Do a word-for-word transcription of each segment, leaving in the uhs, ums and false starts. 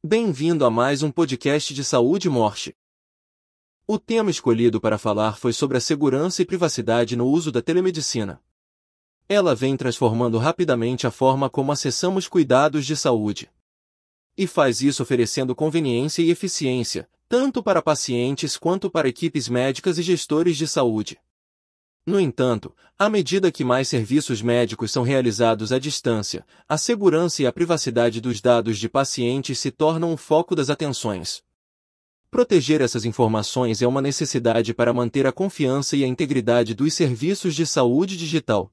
Bem-vindo a mais um podcast de saúde e morte. O tema escolhido para falar foi sobre a segurança e privacidade no uso da telemedicina. Ela vem transformando rapidamente a forma como acessamos cuidados de saúde. E faz isso oferecendo conveniência e eficiência, tanto para pacientes quanto para equipes médicas e gestores de saúde. No entanto, à medida que mais serviços médicos são realizados à distância, a segurança e a privacidade dos dados de pacientes se tornam o foco das atenções. Proteger essas informações é uma necessidade para manter a confiança e a integridade dos serviços de saúde digital.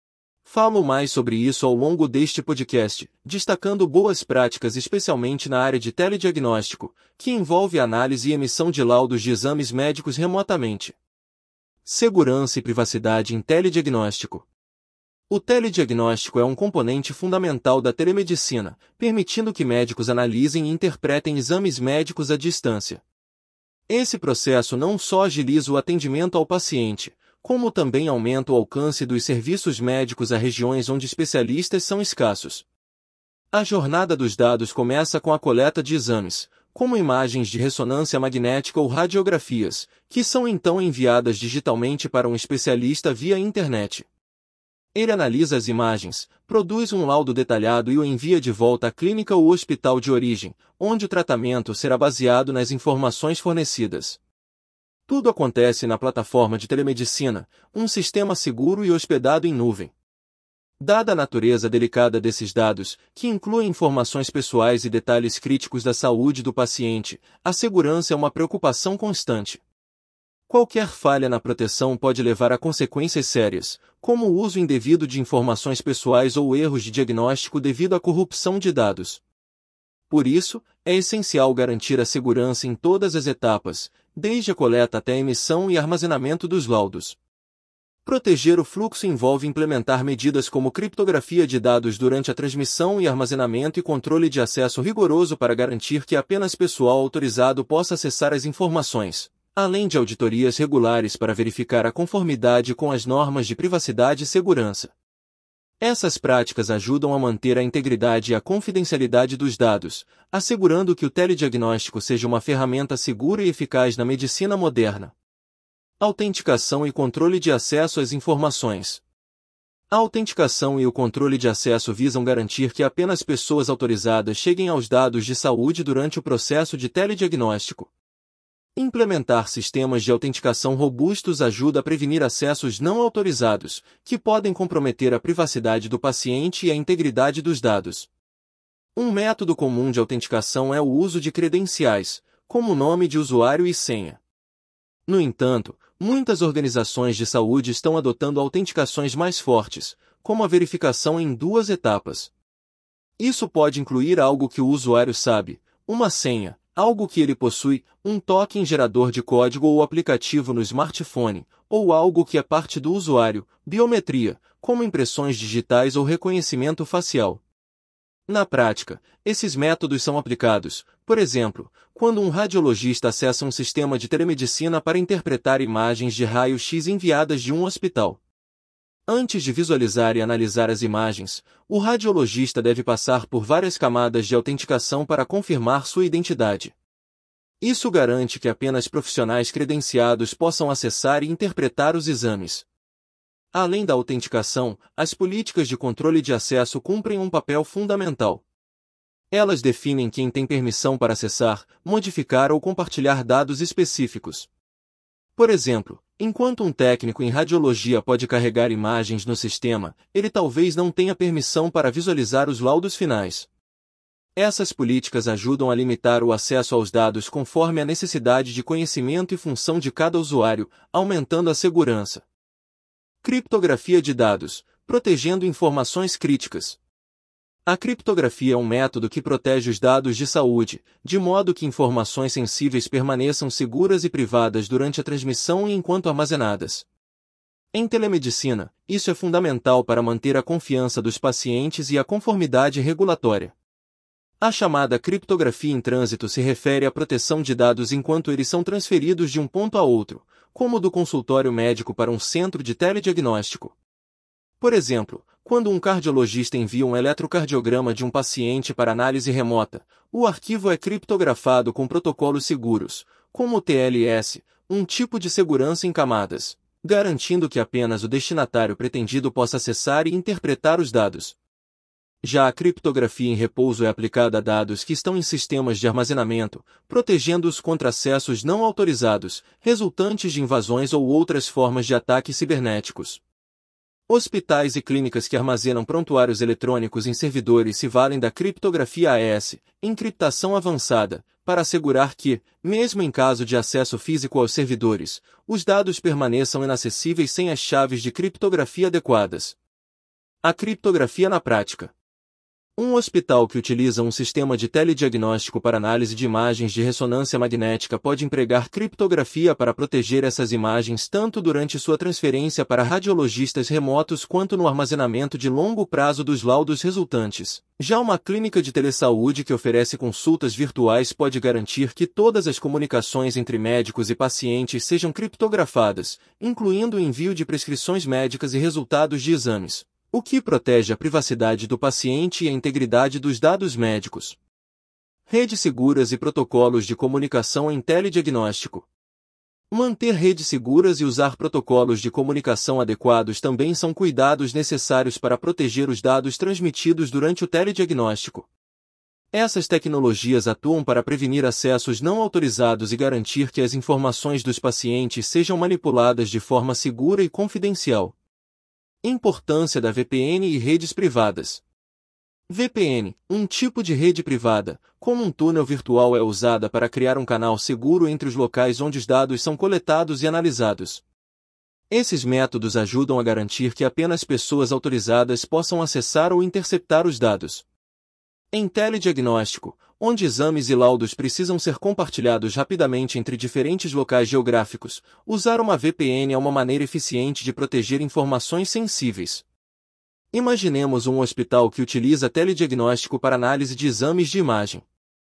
Falo mais sobre isso ao longo deste podcast, destacando boas práticas especialmente na área de telediagnóstico, que envolve análise e emissão de laudos de exames médicos remotamente. Segurança e privacidade em telediagnóstico. O telediagnóstico é um componente fundamental da telemedicina, permitindo que médicos analisem e interpretem exames médicos à distância. Esse processo não só agiliza o atendimento ao paciente, como também aumenta o alcance dos serviços médicos a regiões onde especialistas são escassos. A jornada dos dados começa com a coleta de exames, como imagens de ressonância magnética ou radiografias, que são então enviadas digitalmente para um especialista via internet. Ele analisa as imagens, produz um laudo detalhado e o envia de volta à clínica ou hospital de origem, onde o tratamento será baseado nas informações fornecidas. Tudo acontece na plataforma de telemedicina, um sistema seguro e hospedado em nuvem. Dada a natureza delicada desses dados, que incluem informações pessoais e detalhes críticos da saúde do paciente, a segurança é uma preocupação constante. Qualquer falha na proteção pode levar a consequências sérias, como o uso indevido de informações pessoais ou erros de diagnóstico devido à corrupção de dados. Por isso, é essencial garantir a segurança em todas as etapas, desde a coleta até a emissão e armazenamento dos laudos. Proteger o fluxo envolve implementar medidas como criptografia de dados durante a transmissão e armazenamento e controle de acesso rigoroso para garantir que apenas pessoal autorizado possa acessar as informações, além de auditorias regulares para verificar a conformidade com as normas de privacidade e segurança. Essas práticas ajudam a manter a integridade e a confidencialidade dos dados, assegurando que o telediagnóstico seja uma ferramenta segura e eficaz na medicina moderna. Autenticação e controle de acesso às informações. A autenticação e o controle de acesso visam garantir que apenas pessoas autorizadas cheguem aos dados de saúde durante o processo de telediagnóstico. Implementar sistemas de autenticação robustos ajuda a prevenir acessos não autorizados, que podem comprometer a privacidade do paciente e a integridade dos dados. Um método comum de autenticação é o uso de credenciais, como nome de usuário e senha. No entanto, muitas organizações de saúde estão adotando autenticações mais fortes, como a verificação em duas etapas. Isso pode incluir algo que o usuário sabe, uma senha, algo que ele possui, um token gerador de código ou aplicativo no smartphone, ou algo que é parte do usuário, biometria, como impressões digitais ou reconhecimento facial. Na prática, esses métodos são aplicados, por exemplo, quando um radiologista acessa um sistema de telemedicina para interpretar imagens de raio-x enviadas de um hospital. Antes de visualizar e analisar as imagens, o radiologista deve passar por várias camadas de autenticação para confirmar sua identidade. Isso garante que apenas profissionais credenciados possam acessar e interpretar os exames. Além da autenticação, as políticas de controle de acesso cumprem um papel fundamental. Elas definem quem tem permissão para acessar, modificar ou compartilhar dados específicos. Por exemplo, enquanto um técnico em radiologia pode carregar imagens no sistema, ele talvez não tenha permissão para visualizar os laudos finais. Essas políticas ajudam a limitar o acesso aos dados conforme a necessidade de conhecimento e função de cada usuário, aumentando a segurança. Criptografia de dados, protegendo informações críticas. A criptografia é um método que protege os dados de saúde, de modo que informações sensíveis permaneçam seguras e privadas durante a transmissão e enquanto armazenadas. Em telemedicina, isso é fundamental para manter a confiança dos pacientes e a conformidade regulatória. A chamada criptografia em trânsito se refere à proteção de dados enquanto eles são transferidos de um ponto a outro, como do consultório médico para um centro de telediagnóstico. Por exemplo, Quando um cardiologista envia um eletrocardiograma de um paciente para análise remota, o arquivo é criptografado com protocolos seguros, como o T L S, um tipo de segurança em camadas, garantindo que apenas o destinatário pretendido possa acessar e interpretar os dados. Já a criptografia em repouso é aplicada a dados que estão em sistemas de armazenamento, protegendo-os contra acessos não autorizados, resultantes de invasões ou outras formas de ataques cibernéticos. Hospitais e clínicas que armazenam prontuários eletrônicos em servidores se valem da criptografia A E S, encriptação avançada, para assegurar que, mesmo em caso de acesso físico aos servidores, os dados permaneçam inacessíveis sem as chaves de criptografia adequadas. A criptografia na prática. Um hospital que utiliza um sistema de telediagnóstico para análise de imagens de ressonância magnética pode empregar criptografia para proteger essas imagens tanto durante sua transferência para radiologistas remotos quanto no armazenamento de longo prazo dos laudos resultantes. Já uma clínica de telesaúde que oferece consultas virtuais pode garantir que todas as comunicações entre médicos e pacientes sejam criptografadas, incluindo o envio de prescrições médicas e resultados de exames, o que protege a privacidade do paciente e a integridade dos dados médicos. Redes seguras e protocolos de comunicação em telediagnóstico. Manter redes seguras e usar protocolos de comunicação adequados também são cuidados necessários para proteger os dados transmitidos durante o telediagnóstico. Essas tecnologias atuam para prevenir acessos não autorizados e garantir que as informações dos pacientes sejam manipuladas de forma segura e confidencial. Importância da V P N e redes privadas. V P N, um tipo de rede privada, como um túnel virtual, é usada para criar um canal seguro entre os locais onde os dados são coletados e analisados. Esses métodos ajudam a garantir que apenas pessoas autorizadas possam acessar ou interceptar os dados. Em telediagnóstico, onde exames e laudos precisam ser compartilhados rapidamente entre diferentes locais geográficos, usar uma V P N é uma maneira eficiente de proteger informações sensíveis. Imaginemos um hospital que utiliza telediagnóstico para análise de exames de imagem.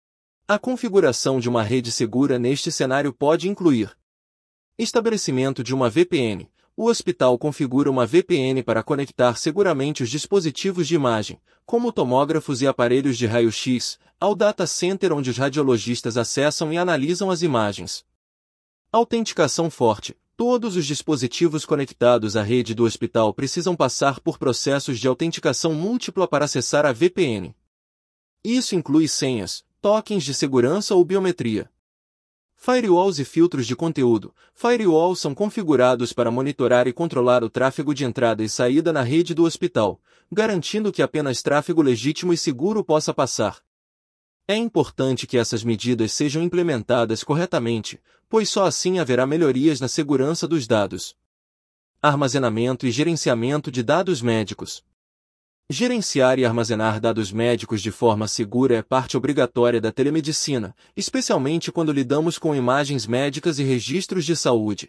A configuração de uma rede segura neste cenário pode incluir estabelecimento de uma V P N. O hospital configura uma V P N para conectar seguramente os dispositivos de imagem, como tomógrafos e aparelhos de raio-x, ao data center onde os radiologistas acessam e analisam as imagens. Autenticação forte. Todos os dispositivos conectados à rede do hospital precisam passar por processos de autenticação múltipla para acessar a V P N. Isso inclui senhas, tokens de segurança ou biometria. Firewalls e filtros de conteúdo. Firewalls são configurados para monitorar e controlar o tráfego de entrada e saída na rede do hospital, garantindo que apenas tráfego legítimo e seguro possa passar. É importante que essas medidas sejam implementadas corretamente, pois só assim haverá melhorias na segurança dos dados. Armazenamento e gerenciamento de dados médicos. Gerenciar e armazenar dados médicos de forma segura é parte obrigatória da telemedicina, especialmente quando lidamos com imagens médicas e registros de saúde.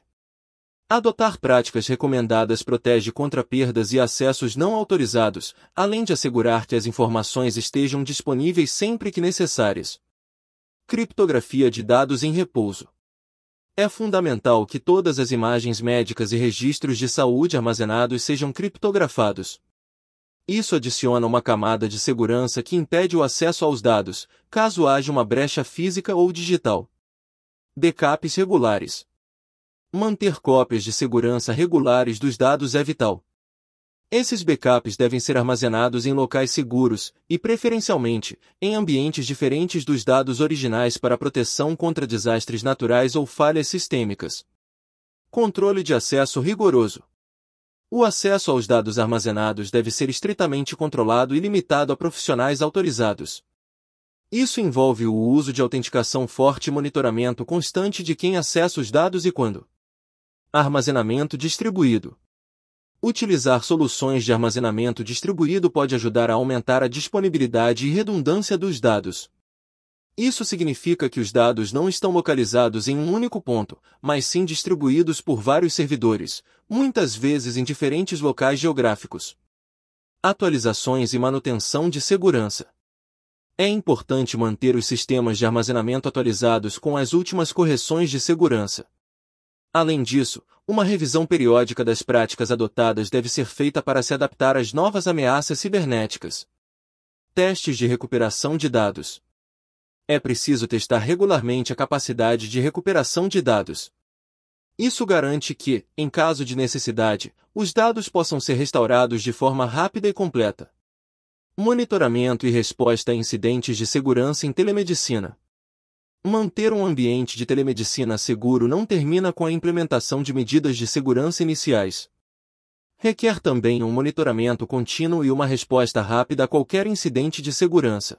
Adotar práticas recomendadas protege contra perdas e acessos não autorizados, além de assegurar que as informações estejam disponíveis sempre que necessárias. Criptografia de dados em repouso. É fundamental que todas as imagens médicas e registros de saúde armazenados sejam criptografados. Isso adiciona uma camada de segurança que impede o acesso aos dados, caso haja uma brecha física ou digital. Backups regulares. Manter cópias de segurança regulares dos dados é vital. Esses backups devem ser armazenados em locais seguros, e preferencialmente, em ambientes diferentes dos dados originais para proteção contra desastres naturais ou falhas sistêmicas. Controle de acesso rigoroso. O acesso aos dados armazenados deve ser estritamente controlado e limitado a profissionais autorizados. Isso envolve o uso de autenticação forte e monitoramento constante de quem acessa os dados e quando. Armazenamento distribuído. Utilizar soluções de armazenamento distribuído pode ajudar a aumentar a disponibilidade e redundância dos dados. Isso significa que os dados não estão localizados em um único ponto, mas sim distribuídos por vários servidores, muitas vezes em diferentes locais geográficos. Atualizações e manutenção de segurança. É importante manter os sistemas de armazenamento atualizados com as últimas correções de segurança. Além disso, uma revisão periódica das práticas adotadas deve ser feita para se adaptar às novas ameaças cibernéticas. Testes de recuperação de dados. É preciso testar regularmente a capacidade de recuperação de dados. Isso garante que, em caso de necessidade, os dados possam ser restaurados de forma rápida e completa. Monitoramento e resposta a incidentes de segurança em telemedicina. Manter um ambiente de telemedicina seguro não termina com a implementação de medidas de segurança iniciais. Requer também um monitoramento contínuo e uma resposta rápida a qualquer incidente de segurança.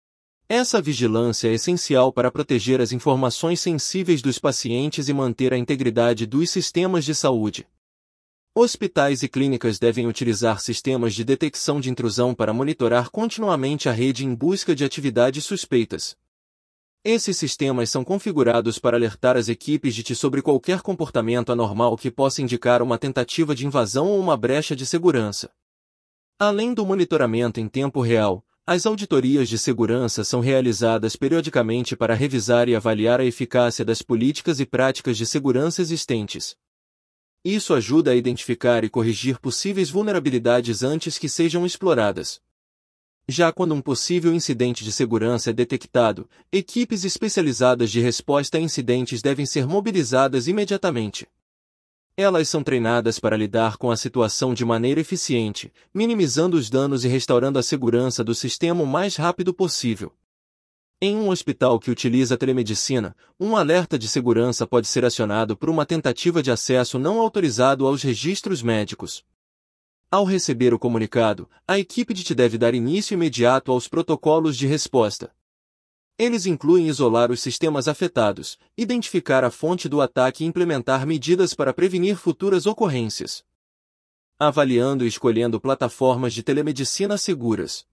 Essa vigilância é essencial para proteger as informações sensíveis dos pacientes e manter a integridade dos sistemas de saúde. Hospitais e clínicas devem utilizar sistemas de detecção de intrusão para monitorar continuamente a rede em busca de atividades suspeitas. Esses sistemas são configurados para alertar as equipes de T I sobre qualquer comportamento anormal que possa indicar uma tentativa de invasão ou uma brecha de segurança. Além do monitoramento em tempo real, as auditorias de segurança são realizadas periodicamente para revisar e avaliar a eficácia das políticas e práticas de segurança existentes. Isso ajuda a identificar e corrigir possíveis vulnerabilidades antes que sejam exploradas. Já quando um possível incidente de segurança é detectado, equipes especializadas de resposta a incidentes devem ser mobilizadas imediatamente. Elas são treinadas para lidar com a situação de maneira eficiente, minimizando os danos e restaurando a segurança do sistema o mais rápido possível. Em um hospital que utiliza telemedicina, um alerta de segurança pode ser acionado por uma tentativa de acesso não autorizado aos registros médicos. Ao receber o comunicado, a equipe de T I deve dar início imediato aos protocolos de resposta. Eles incluem isolar os sistemas afetados, identificar a fonte do ataque e implementar medidas para prevenir futuras ocorrências. Avaliando e escolhendo plataformas de telemedicina seguras.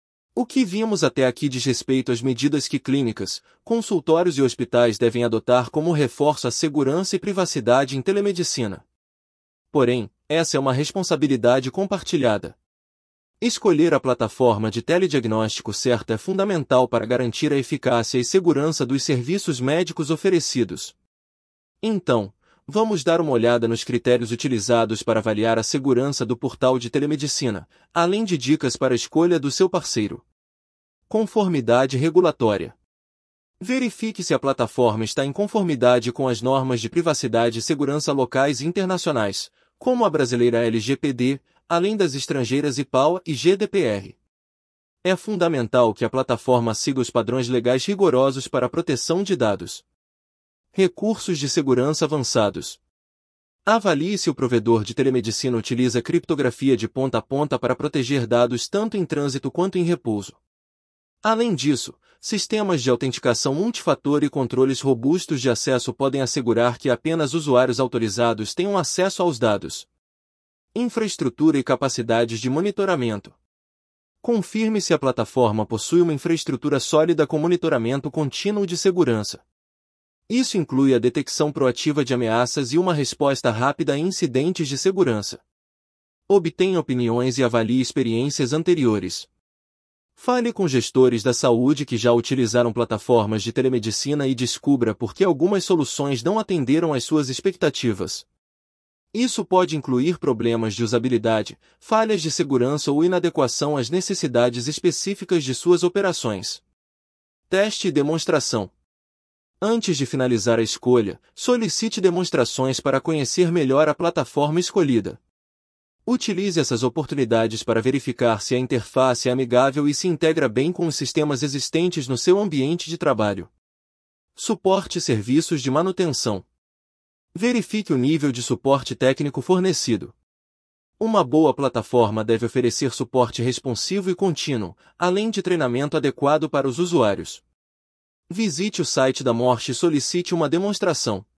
O que vimos até aqui diz respeito às medidas que clínicas, consultórios e hospitais devem adotar como reforço à segurança e privacidade em telemedicina. Porém, essa é uma responsabilidade compartilhada. Escolher a plataforma de telediagnóstico certa é fundamental para garantir a eficácia e segurança dos serviços médicos oferecidos. Então, vamos dar uma olhada nos critérios utilizados para avaliar a segurança do portal de telemedicina, além de dicas para a escolha do seu parceiro. Conformidade regulatória. Verifique se a plataforma está em conformidade com as normas de privacidade e segurança locais e internacionais, como a brasileira L G P D, além das estrangeiras I P A U e G D P R. É fundamental que a plataforma siga os padrões legais rigorosos para a proteção de dados. Recursos de segurança avançados. Avalie se o provedor de telemedicina utiliza criptografia de ponta a ponta para proteger dados tanto em trânsito quanto em repouso. Além disso, sistemas de autenticação multifator e controles robustos de acesso podem assegurar que apenas usuários autorizados tenham acesso aos dados. Infraestrutura e capacidades de monitoramento. Confirme se a plataforma possui uma infraestrutura sólida com monitoramento contínuo de segurança. Isso inclui a detecção proativa de ameaças e uma resposta rápida a incidentes de segurança. Obtenha opiniões e avalie experiências anteriores. Fale com gestores da saúde que já utilizaram plataformas de telemedicina e descubra por que algumas soluções não atenderam às suas expectativas. Isso pode incluir problemas de usabilidade, falhas de segurança ou inadequação às necessidades específicas de suas operações. Teste e demonstração. Antes de finalizar a escolha, solicite demonstrações para conhecer melhor a plataforma escolhida. Utilize essas oportunidades para verificar se a interface é amigável e se integra bem com os sistemas existentes no seu ambiente de trabalho. Suporte e serviços de manutenção. Verifique o nível de suporte técnico fornecido. Uma boa plataforma deve oferecer suporte responsivo e contínuo, além de treinamento adequado para os usuários. Visite o site da Morte e solicite uma demonstração.